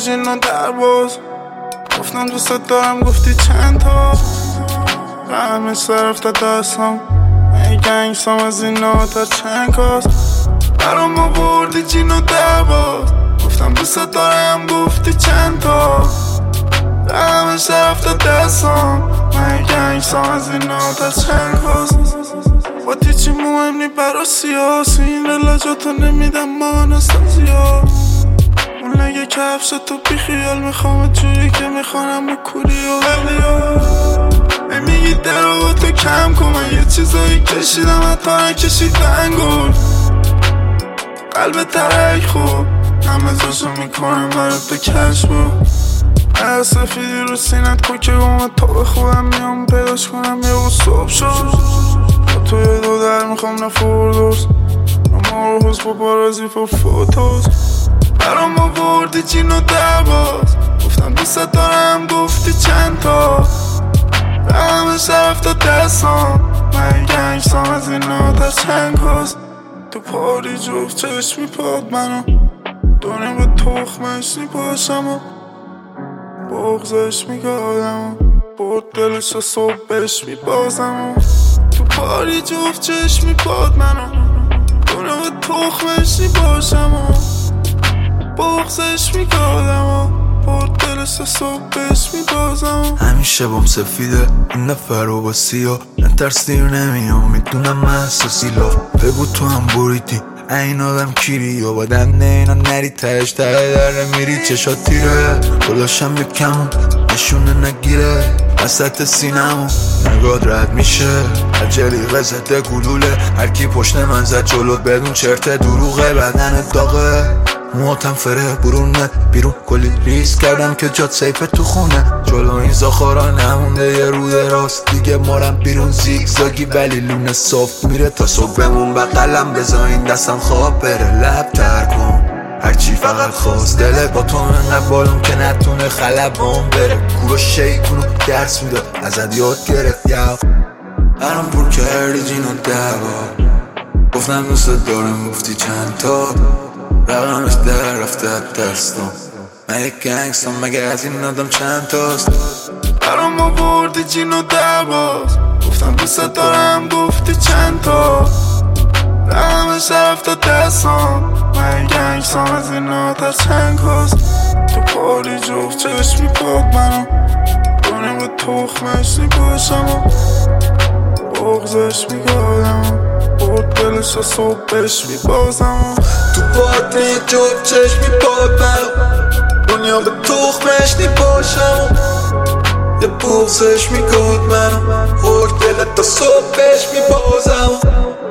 جین و درباز. گفتم دوست دارم گفتی چند تا. همه صرف دستم ای گنگستم از این تا چند کاست. برام آوردی جین و درباز. گفتم دوست دارم گفتی چند تا. همه صرف دستم ای گنگستم از این تا چند کاست. با چی مهم نی برا سیاسی. این رلاجاتو نمیدم ما آنستازیا. اون لگه کفشتو بی خیال میخوام جوری که میخوانم به کوری و هلیا. میگی دراتو کم کن من یه چیزایی کشیدم حتی نکشید انگور. قلب ترک خوب همه زاشو میکنم برات به کشف بود. هر سفیدی رو سینت کن که گم تو به خودم میام پیداش کنم یه او صبح شد. توی دو در میخوام نفوردوز نمار حوز با بارازی با فوتوز. برام آوردی جین و درباز. گفتم دوست دارم گفتی چند تا. همه شرف تا دستم من گنگستم از این تا چند کاست. تو پاری جفت چشمی پاد منو دنیا به تخمش نیپاشم و بغزش میگه آدم برد دلش و صبحش میبازم. تو پاری جفت چشمی پاد منو دنیا به تخمش نیپاشم و بغزش میگه آدم برد دلش و صبحش میبازم. همیشه بام سفیده این نفر رو با سیاه. نترس دیر نمیام میدونم من اساسیلا. بگو تو هم بریدی این آدم کیری یا بادم نه اینا نری تهش ته در میری. چشات تیره بلاشم یکم نشونه نگیره وسط سینمو نگاد رد میشه. عجلی غزته گلوله هرکی پشت من زد جلوت بدون چرت دروغه. بدن داغه موتم فره برونه بیرون کلی ریس کردم که جات سیفه تو خونه. جلو این زاخارا نمونده یه روده راست دیگه مارم بیرون زیگزاگی ولی لونه صاف میره تا صبح بمون بقلم بزا این دستم خواب بره لب تر کن هرچی فقط خواست دلت با تو انقدر بالون که نتونه خلبان بره. کورو شیکونو درس میده ازت یاد گرفت یا برام پر کردی جین و دوا. گفتم دوست دارم گفتی چند تا. رقمش در رفته دستم من یک گنگستم مگه از این آدم چند تاست. برام آوردی جین و درباز. گفتم دوست دارم گفتی چند تا. همه شرف تا دستم من گنگستم از این تا چند کاست. تو پاری جفت چشمی پاد منو دنیا به تخمش نیپاشم و بغزش میگه آدم برد دلش و صبحش میبازم. تو پارتی جفت چشمی پاد منو دنیا به تخمش نیپاشم یه بغزش میگاد منو برد دلت تا صبحش میبازم.